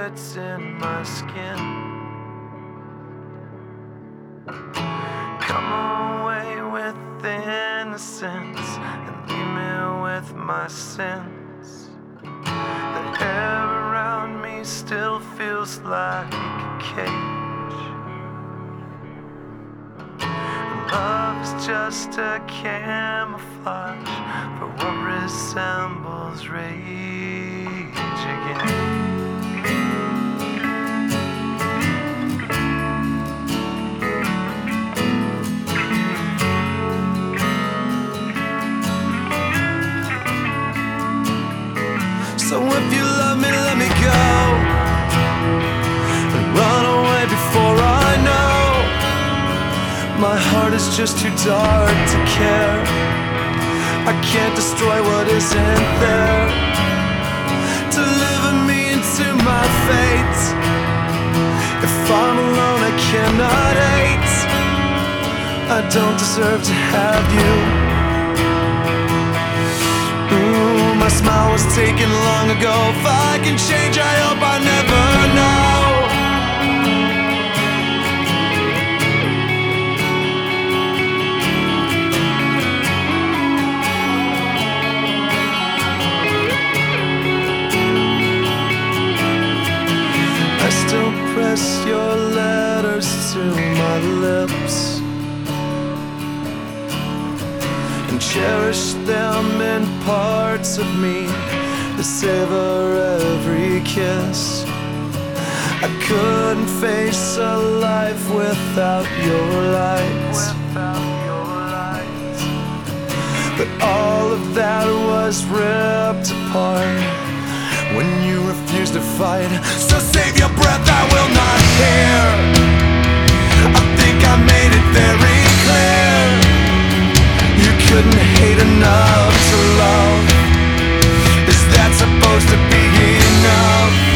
bullets in my skin. Come away with innocence and leave me with my sins. The air around me still feels like a cage. Love is just a camouflage for what resembles rage again. So if you love me, let me go and run away before I know. My heart is just too dark to care. I can't destroy what isn't there. Deliver me into my fate. If I'm alone, I cannot hate. I don't deserve to have you. My smile was taken long ago. If I can change, I hope I never know. I still press your letters to my lips and cherish them in parts of me that savor every kiss. I couldn't face a life without your light. But all of that was ripped apart when you refused to fight. So save your breath, I will not hear. I think I made it very clear. You couldn't hate enough to love. Is that supposed to be enough?